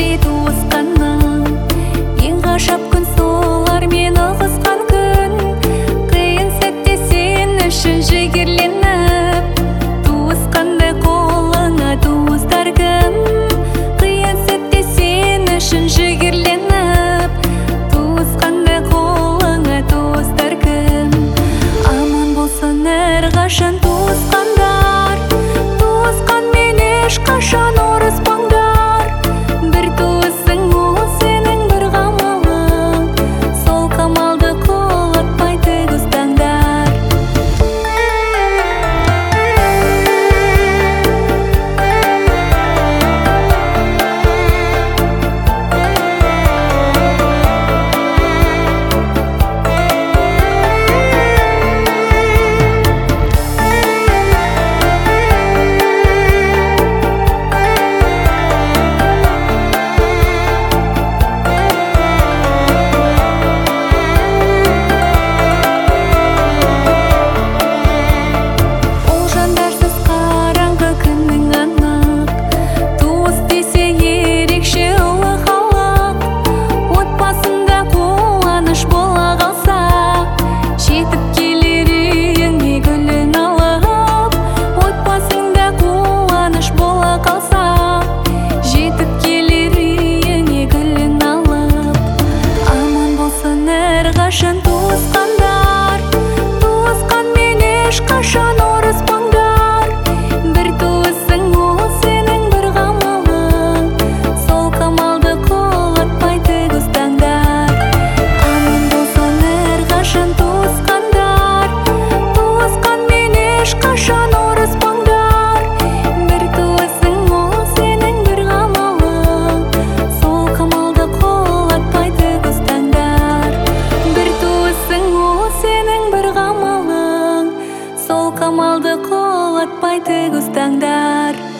туысқанның. Ең ғажап күн солар, мені ығысқан күн. Қиын сәтте сен үшін жігерленіп, туысқанды қолыңа туыстар кім? Қиын сәтте сен үшін жігерленіп, туысқанды қолыңа туыстар кім? Аман болсын әрқашан туысқандар, туысқанмен ешқашан ұрыспаңдар. Бір туысың ол сенің бір қамалың, сол қамалды құлатпай тік ұстаңдар. Әрқашан туысқандар, туысқанмен ешқашан ұрыспаңдар. Бір туысың ол сенің бір қамалың, сол қамалды құлатпай тік ұстаңдар. Аман болсын әрқашан туысқандар, туысқанмен ешқашан ұрыспаңдар. Бір туысың ол сенің бір қамалың, сол қамалды құлатпай тік ұстаңдар. Ол сенің бір қамалың, сол қамалды құлатпай тік ұстаңдар.